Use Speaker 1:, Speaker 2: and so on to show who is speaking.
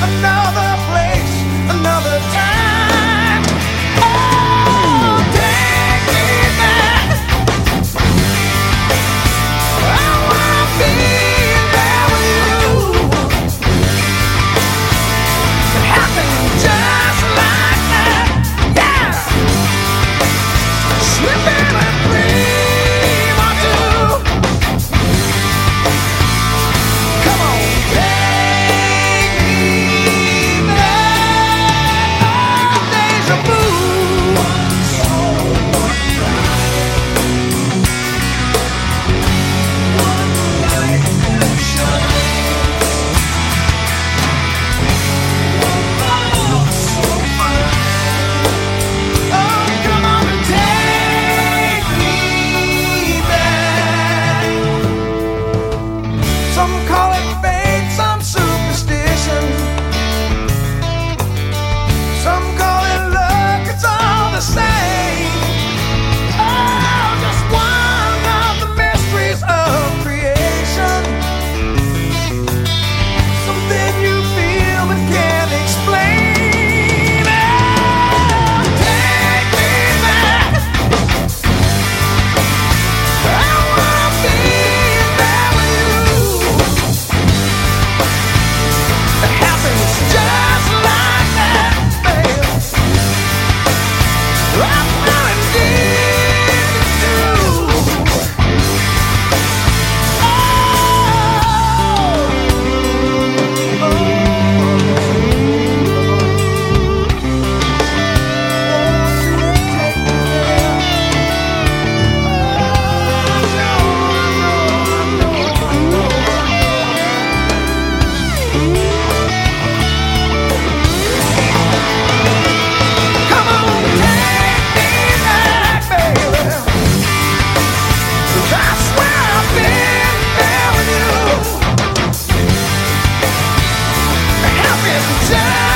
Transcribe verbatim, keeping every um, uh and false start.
Speaker 1: another place, another time. Oh, take me back. I wanna be there with you. It happened just like that. Yeah. Slipping a dream or two. Come on, take me back. Deja vu. Oh, come on and take me back. Some call it fate, some superstition. Some call it luck, it's all the same. Oh, just one of the mysteries of creation. Something you feel but can't explain. Oh, take me back. I wanna be there with you. It happens just like that, babe. That's what it did to Come on, take me back, baby. 'Cause I swear I've been there with you. It happens just